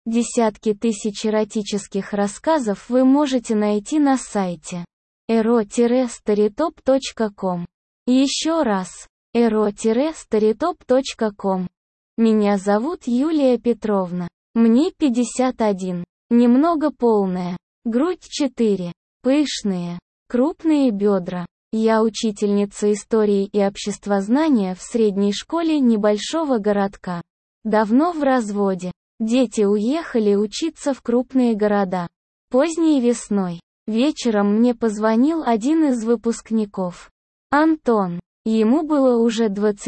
Десятки тысяч эротических рассказов вы можете найти на сайте ero-storytop.com. Еще раз, ero-storytop.com. Меня зовут Юлия Петровна. Мне 51. Немного полная. Грудь 4. Пышные. Крупные бедра. Я учительница истории и обществознания в средней школе небольшого городка. Давно в разводе. Дети уехали учиться в крупные города. Поздней весной. Вечером мне позвонил один из выпускников. Антон. Ему было уже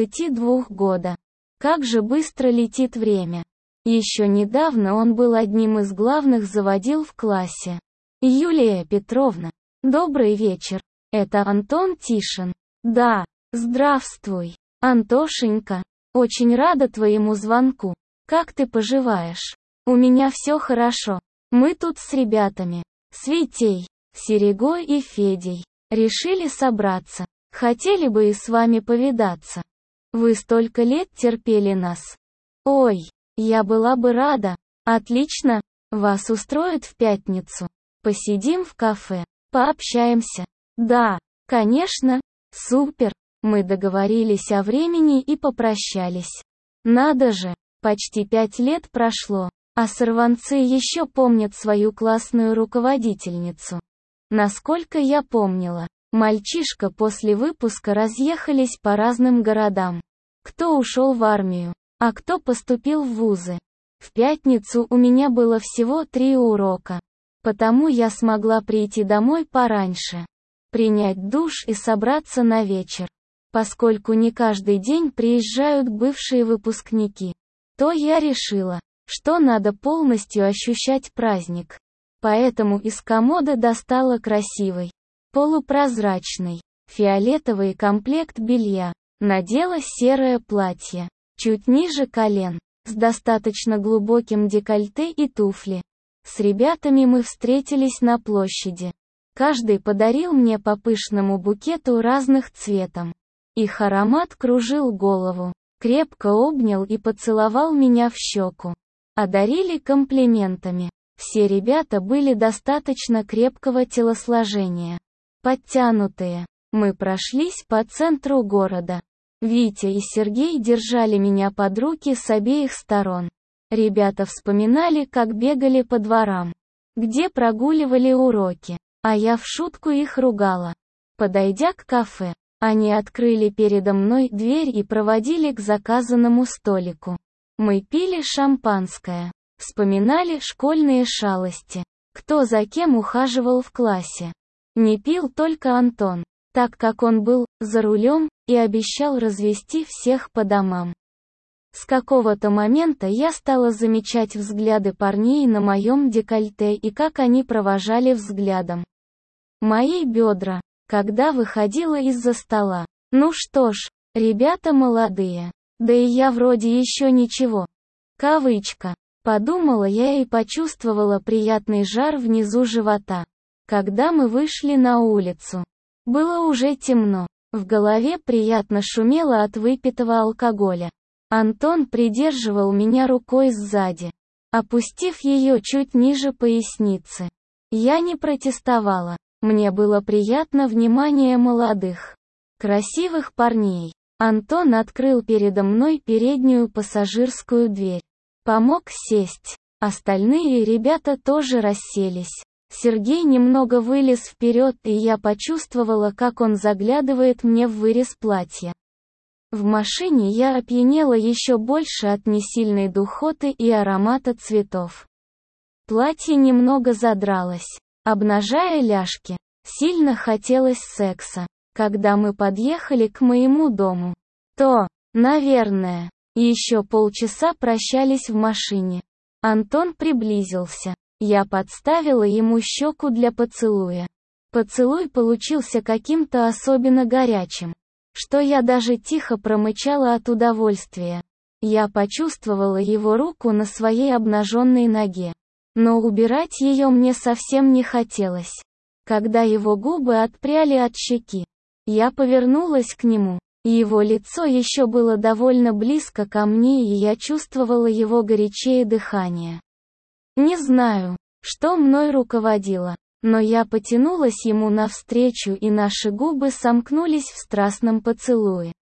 22 года. Как же быстро летит время. Еще недавно он был одним из главных заводил в классе. Юлия Петровна. Добрый вечер. Это Антон Тишин. Да. Здравствуй, Антошенька. Очень рада твоему звонку. Как ты поживаешь? У меня все хорошо. Мы тут с ребятами. С Витей, Серегой и Федей. Решили собраться. Хотели бы и с вами повидаться. Вы столько лет терпели нас. Ой, я была бы рада. Отлично. Вас устроит в пятницу. Посидим в кафе. Пообщаемся. Да, конечно. Супер. Мы договорились о времени и попрощались. Надо же, почти 5 лет прошло, а сорванцы еще помнят свою классную руководительницу. Насколько я помнила, мальчишка после выпуска разъехались по разным городам. Кто ушел в армию, а кто поступил в вузы. В пятницу у меня было всего 3 урока, потому я смогла прийти домой пораньше, принять душ и собраться на вечер. Поскольку не каждый день приезжают бывшие выпускники, то я решила, что надо полностью ощущать праздник. Поэтому из комода достала красивый, полупрозрачный, фиолетовый комплект белья, надела серое платье, чуть ниже колен, с достаточно глубоким декольте и туфли. С ребятами мы встретились на площади. Каждый подарил мне по пышному букету разных цветов. Их аромат кружил голову, крепко обнял и поцеловал меня в щеку. Одарили комплиментами. Все ребята были достаточно крепкого телосложения. Подтянутые. Мы прошлись по центру города. Витя и Сергей держали меня под руки с обеих сторон. Ребята вспоминали, как бегали по дворам, где прогуливали уроки, а я в шутку их ругала. Подойдя к кафе, они открыли передо мной дверь и проводили к заказанному столику. Мы пили шампанское, вспоминали школьные шалости, кто за кем ухаживал в классе. Не пил только Антон, так как он был за рулем и обещал развести всех по домам. С какого-то момента я стала замечать взгляды парней на моем декольте и как они провожали взглядом мои бедра, когда выходила из-за стола. Ну что ж, ребята молодые, да и я вроде еще ничего. Кавычка. Подумала я и почувствовала приятный жар внизу живота, когда мы вышли на улицу. Было уже темно, в голове приятно шумело от выпитого алкоголя. Антон придерживал меня рукой сзади, опустив ее чуть ниже поясницы. Я не протестовала. Мне было приятно внимание молодых, красивых парней. Антон открыл передо мной переднюю пассажирскую дверь. Помог сесть. Остальные ребята тоже расселись. Сергей немного вылез вперед, и я почувствовала, как он заглядывает мне в вырез платья. В машине я опьянела еще больше от несильной духоты и аромата цветов. Платье немного задралось, обнажая ляжки. Сильно хотелось секса. Когда мы подъехали к моему дому, то, наверное, еще полчаса прощались в машине. Антон приблизился. Я подставила ему щеку для поцелуя. Поцелуй получился каким-то особенно горячим, что я даже тихо промычала от удовольствия. Я почувствовала его руку на своей обнаженной ноге, но убирать ее мне совсем не хотелось. Когда его губы отпряли от щеки, я повернулась к нему. Его лицо еще было довольно близко ко мне, и я чувствовала его горячее дыхание. Не знаю, что мной руководило, но я потянулась ему навстречу, и наши губы сомкнулись в страстном поцелуе.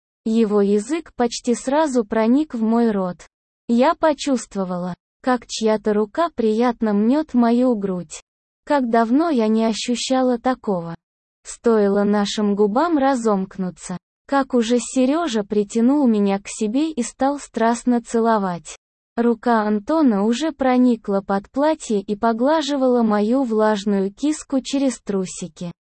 Его язык почти сразу проник в мой рот. Я почувствовала, как чья-то рука приятно мнет мою грудь. Как давно я не ощущала такого. Стоило нашим губам разомкнуться, как уже Сережа притянул меня к себе и стал страстно целовать. Рука Антона уже проникла под платье и поглаживала мою влажную киску через трусики.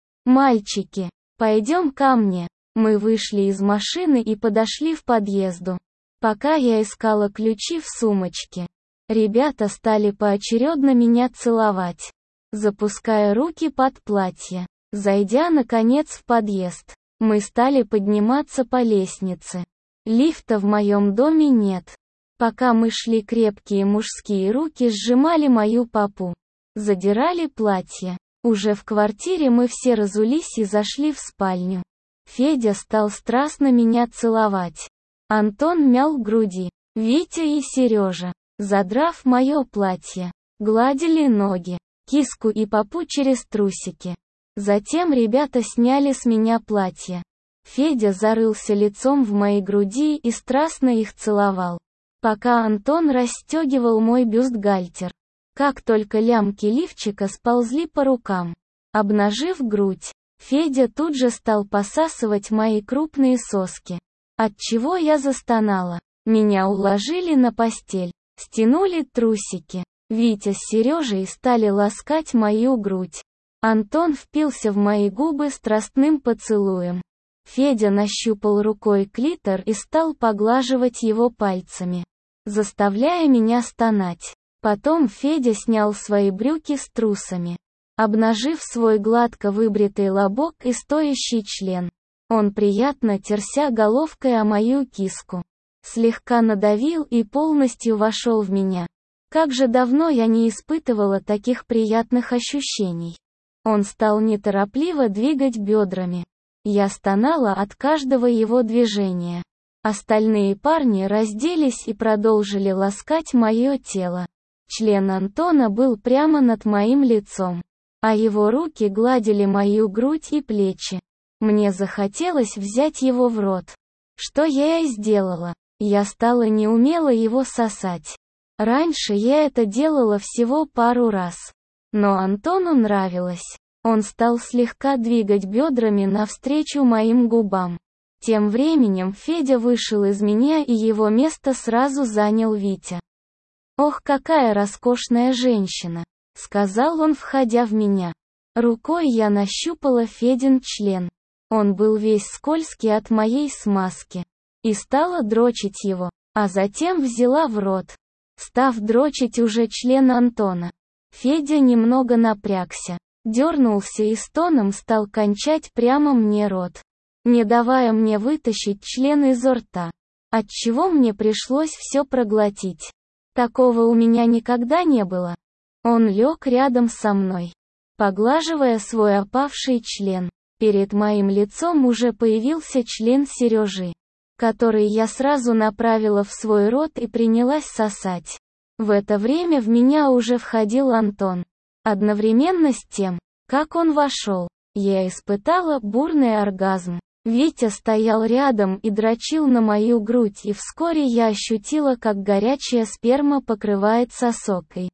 «Мальчики, пойдем ко мне». Мы вышли из машины и подошли в подъезду. Пока я искала ключи в сумочке, ребята стали поочередно меня целовать, запуская руки под платье. Зайдя наконец в подъезд, мы стали подниматься по лестнице. Лифта в моем доме нет. Пока мы шли, крепкие мужские руки сжимали мою попу, задирали платье. Уже в квартире мы все разулись и зашли в спальню. Федя стал страстно меня целовать. Антон мял груди. Витя и Сережа, задрав мое платье, гладили ноги, киску и попу через трусики. Затем ребята сняли с меня платье. Федя зарылся лицом в мои груди и страстно их целовал, пока Антон расстегивал мой бюстгальтер. Как только лямки лифчика сползли по рукам, обнажив грудь, Федя тут же стал посасывать мои крупные соски. Отчего я застонала. Меня уложили на постель, стянули трусики. Витя с Сережей стали ласкать мою грудь. Антон впился в мои губы страстным поцелуем. Федя нащупал рукой клитор и стал поглаживать его пальцами, заставляя меня стонать. Потом Федя снял свои брюки с трусами, обнажив свой гладко выбритый лобок и стоящий член. Он приятно терся головкой о мою киску, слегка надавил и полностью вошел в меня. Как же давно я не испытывала таких приятных ощущений. Он стал неторопливо двигать бедрами. Я стонала от каждого его движения. Остальные парни разделись и продолжили ласкать мое тело. Член Антона был прямо над моим лицом, а его руки гладили мою грудь и плечи. Мне захотелось взять его в рот. Что я и сделала. Я стала неумело его сосать. Раньше я это делала всего пару раз. Но Антону нравилось. Он стал слегка двигать бедрами навстречу моим губам. Тем временем Федя вышел из меня, и его место сразу занял Витя. «Ох, какая роскошная женщина!» — сказал он, входя в меня. Рукой я нащупала Федин член. Он был весь скользкий от моей смазки. И стала дрочить его, а затем взяла в рот, став дрочить уже член Антона. Федя немного напрягся, дернулся и стоном стал кончать прямо мне рот, не давая мне вытащить член изо рта, отчего мне пришлось все проглотить. Такого у меня никогда не было. Он лег рядом со мной, поглаживая свой опавший член. Перед моим лицом уже появился член Сережи, который я сразу направила в свой рот и принялась сосать. В это время в меня уже входил Антон. Одновременно с тем, как он вошел, я испытала бурный оргазм. Витя стоял рядом и дрочил на мою грудь, и вскоре я ощутила, как горячая сперма покрывает сосокой,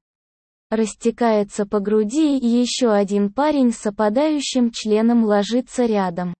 растекается по груди, и еще один парень с опадающим членом ложится рядом.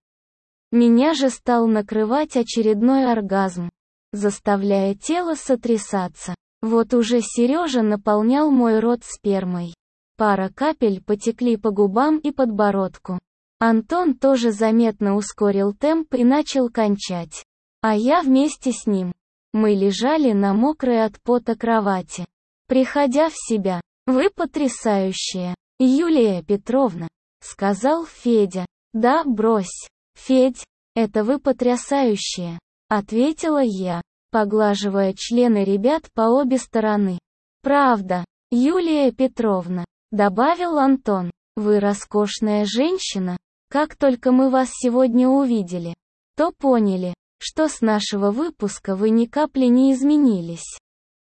Меня же стал накрывать очередной оргазм, заставляя тело сотрясаться. Вот уже Сережа наполнял мой рот спермой. Пара капель потекли по губам и подбородку. Антон тоже заметно ускорил темп и начал кончать. А я вместе с ним. Мы лежали на мокрой от пота кровати, приходя в себя. «Вы потрясающая, Юлия Петровна», — сказал Федя. «Да, брось, Федь, это вы потрясающая», — ответила я, поглаживая члены ребят по обе стороны. «Правда, Юлия Петровна», — добавил Антон, — «вы роскошная женщина. Как только мы вас сегодня увидели, то поняли, что с нашего выпуска вы ни капли не изменились.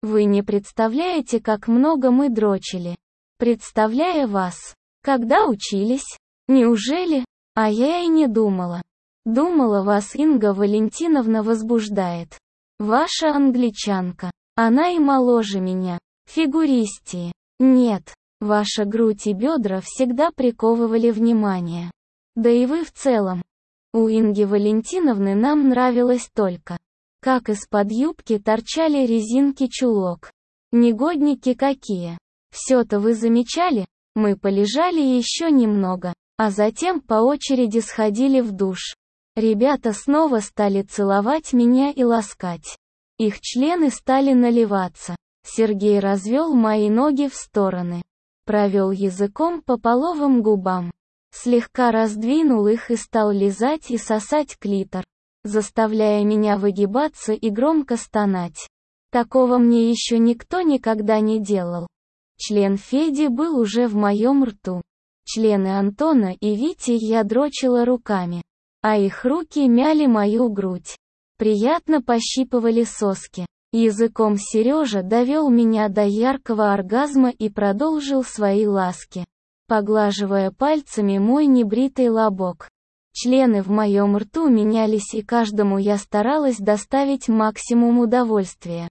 Вы не представляете, как много мы дрочили. Представляя вас. Когда учились? Неужели? А я и не думала. Думала, вас Инга Валентиновна возбуждает. Ваша англичанка. Она и моложе меня. Фигуристии. Нет. Ваша грудь и бедра всегда приковывали внимание. Да и вы в целом. У Инги Валентиновны нам нравилось только, как из-под юбки торчали резинки чулок. Негодники какие. Все-то вы замечали? Мы полежали еще немного, а затем по очереди сходили в душ. Ребята снова стали целовать меня и ласкать. Их члены стали наливаться. Сергей развел мои ноги в стороны. Провел языком по половым губам. Слегка раздвинул их и стал лизать и сосать клитор, заставляя меня выгибаться и громко стонать. Такого мне еще никто никогда не делал. Член Феди был уже в моем рту. Члены Антона и Вити я дрочила руками, а их руки мяли мою грудь. Приятно пощипывали соски. Языком Сережа довел меня до яркого оргазма и продолжил свои ласки, поглаживая пальцами мой небритый лобок. Члены в моем рту менялись, и каждому я старалась доставить максимум удовольствия.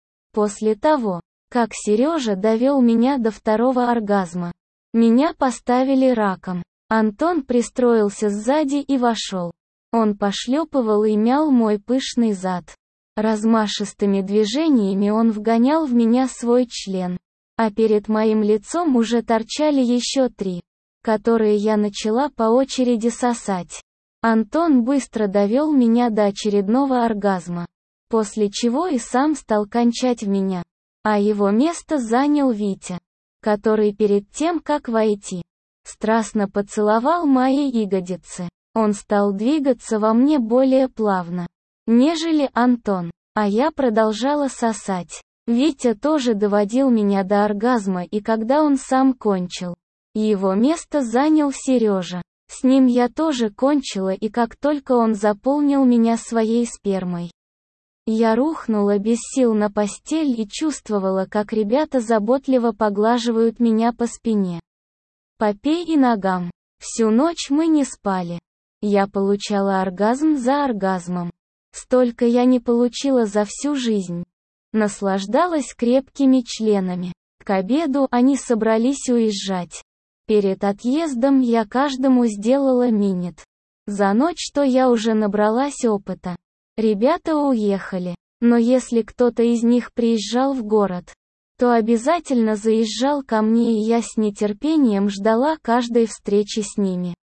После того, как Сережа довел меня до второго оргазма, меня поставили раком. Антон пристроился сзади и вошел. Он пошлепывал и мял мой пышный зад. Размашистыми движениями он вгонял в меня свой член, а перед моим лицом уже торчали еще 3, которые я начала по очереди сосать. Антон быстро довел меня до очередного оргазма, после чего и сам стал кончать в меня, а его место занял Витя, который перед тем, как войти, страстно поцеловал мои ягодицы. Он стал двигаться во мне более плавно, нежели Антон, а я продолжала сосать. Витя тоже доводил меня до оргазма, и когда он сам кончил, его место занял Сережа. С ним я тоже кончила, и как только он заполнил меня своей спермой, я рухнула без сил на постель и чувствовала, как ребята заботливо поглаживают меня по спине, попе и ногам. Всю ночь мы не спали. Я получала оргазм за оргазмом. Столько я не получила за всю жизнь. Наслаждалась крепкими членами. К обеду они собрались уезжать. Перед отъездом я каждому сделала минет. За ночь-то я уже набралась опыта. Ребята уехали, но если кто-то из них приезжал в город, то обязательно заезжал ко мне, и я с нетерпением ждала каждой встречи с ними.